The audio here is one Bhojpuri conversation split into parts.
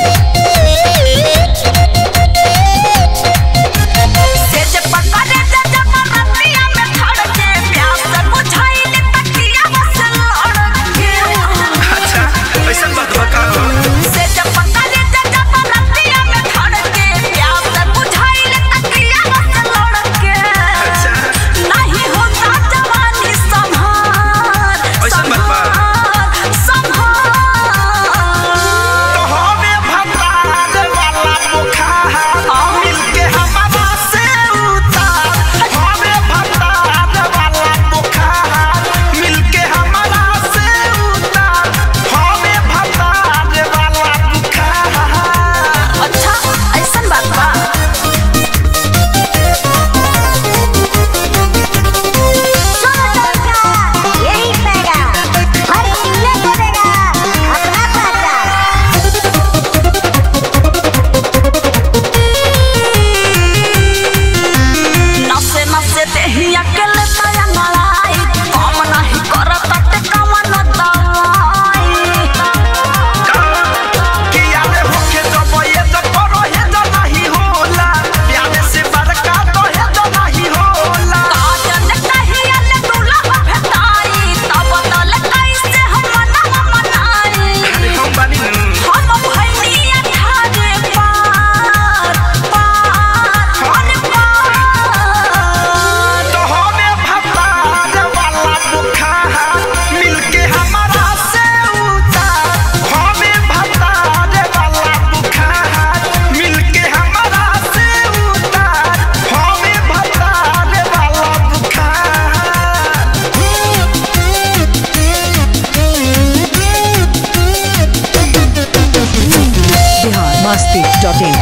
masti.in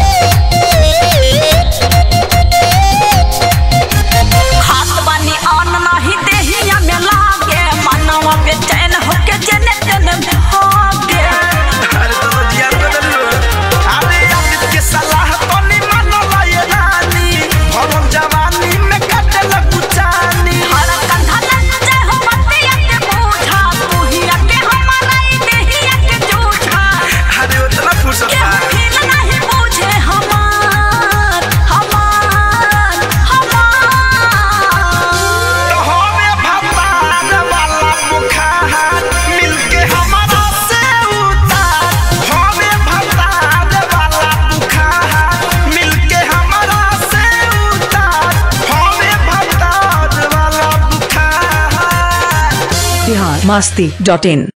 हाथ बानी आन नहीं देहिया में लागे मनवा पे चैन होके जने जने भागे। अरे तो जियार बदल लो। अरे आदित के सलाह तो नहीं मानला ये रानी, भरम जवानी में काटे लगू चानी। हर कंधा लज्जे हो बतिया के बूझा, तूहिया के हमारा ही देहिया के जूझा। अरे उतना फुर्सत बा। फील नहीं बूझे हमार हमार हमार। तो हमें भतार वाला बुखार मिलके हमारा से उतार। हमें भतार वाला बुखार मिलके हमारा से उतार। हमें भतार वाला बुखार। biharmasti.in